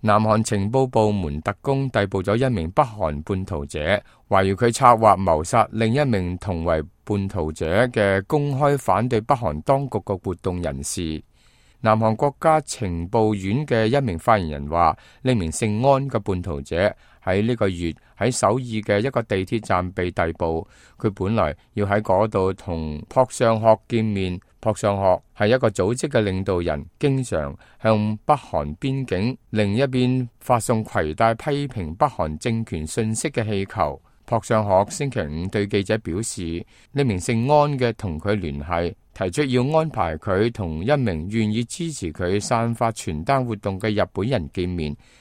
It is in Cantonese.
南韓情報部門特工逮捕咗一名北韓叛徒者，懷疑佢策劃謀殺另一名同為叛徒者嘅公開反對北韓當局嘅活動人士。南韓國家情報院嘅一名發言人話，呢名姓安嘅叛徒者喺呢個月喺首爾嘅一個地鐵站被逮捕。佢本來要喺嗰度同朴尚學見面。朴尚學係一個組織嘅領導人，經常向北韓邊境另一邊發送攜帶批評北韓政權信息嘅氣球。朴尚學星期五對記者表示，呢名姓安嘅同佢聯繫，提出要安排佢同一名願意支持佢散發傳單活動嘅日本人見面。